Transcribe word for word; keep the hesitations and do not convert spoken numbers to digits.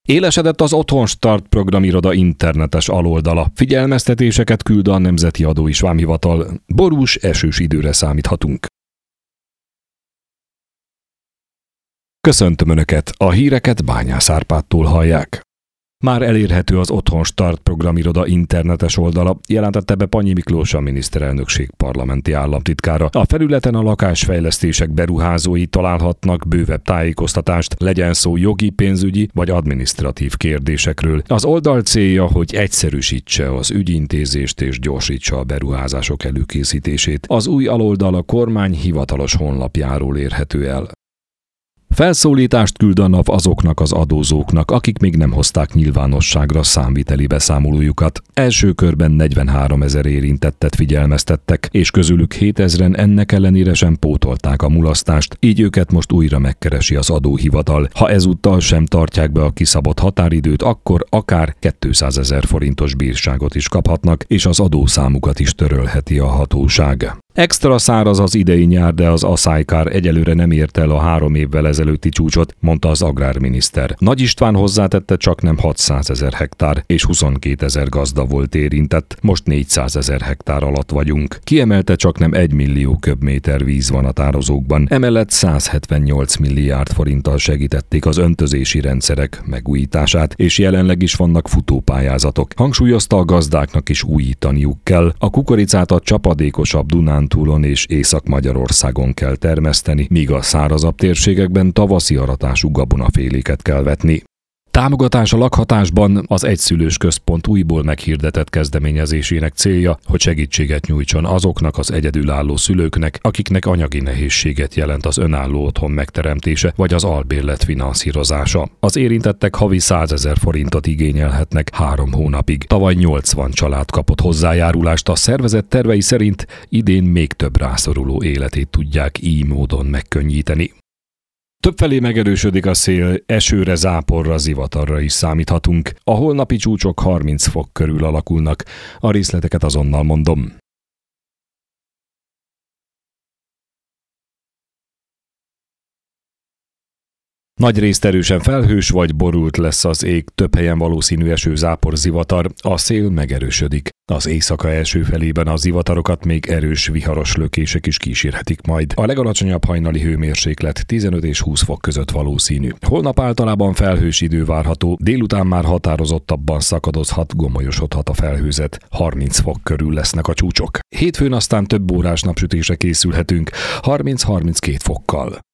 Élesedett az Otthon Start programiroda internetes aloldala. Figyelmeztetéseket küld a Nemzeti Adó és Vámhivatal. Borús, esős időre számíthatunk. Köszöntöm Önöket, a híreket Bányász Árpádtól hallják. Már elérhető az Otthon Start programiroda internetes oldala, jelentette be Pannyi Miklós, a miniszterelnökség parlamenti államtitkára. A felületen a lakásfejlesztések beruházói találhatnak bővebb tájékoztatást, legyen szó jogi, pénzügyi vagy adminisztratív kérdésekről. Az oldal célja, hogy egyszerűsítse az ügyintézést és gyorsítsa a beruházások előkészítését. Az új aloldal a kormány hivatalos honlapjáról érhető el. Felszólítást küld a NAV azoknak az adózóknak, akik még nem hozták nyilvánosságra számviteli beszámolójukat. Első körben negyvenháromezer érintettet figyelmeztettek, és közülük hétezren ennek ellenére sem pótolták a mulasztást, így őket most újra megkeresi az adóhivatal. Ha ezúttal sem tartják be a kiszabott határidőt, akkor akár kétszázezer forintos bírságot is kaphatnak, és az adószámukat is törölheti a hatóság. Extra száraz az idei nyár, de az aszálykár egyelőre nem ért el a három évvel ezelőtti csúcsot, mondta az agrárminiszter. Nagy István hozzátette, csak nem hatszázezer hektár és huszonkétezer gazda volt érintett, most négyszázezer hektár alatt vagyunk. Kiemelte, csak nem egy millió köbméter víz van a tározókban, emellett százhetvennyolc milliárd forinttal segítették az öntözési rendszerek megújítását, és jelenleg is vannak futópályázatok. Hangsúlyozta, a gazdáknak is újítaniuk kell. A kukoricát a csapadékosabb Dunántúlon és Észak-Magyarországon kell termeszteni, míg a szárazabb térségekben tavaszi aratású gabonaféléket kell vetni. Támogatás a lakhatásban az Egyszülős Központ újból meghirdetett kezdeményezésének célja, hogy segítséget nyújtson azoknak az egyedülálló szülőknek, akiknek anyagi nehézséget jelent az önálló otthon megteremtése vagy az albérlet finanszírozása. Az érintettek havi százezer forintot igényelhetnek három hónapig. Tavaly nyolcvan család kapott hozzájárulást, a szervezet tervei szerint idén még több rászoruló életét tudják így módon megkönnyíteni. Többfelé megerősödik a szél, esőre, záporra, zivatarra is számíthatunk. A holnapi csúcsok harminc fok körül alakulnak. A részleteket azonnal mondom. Nagyrészt erősen felhős vagy borult lesz az ég, több helyen valószínű eső, zápor, zivatar, a szél megerősödik. Az éjszaka első felében a zivatarokat még erős, viharos lökések is kísérhetik majd. A legalacsonyabb hajnali hőmérséklet tizenöt és húsz fok között valószínű. Holnap általában felhős idő várható, délután már határozottabban szakadozhat, gomolyosodhat a felhőzet. harminc fok körül lesznek a csúcsok. Hétfőn aztán több órás napsütésre készülhetünk, harminc-harminckét fokkal.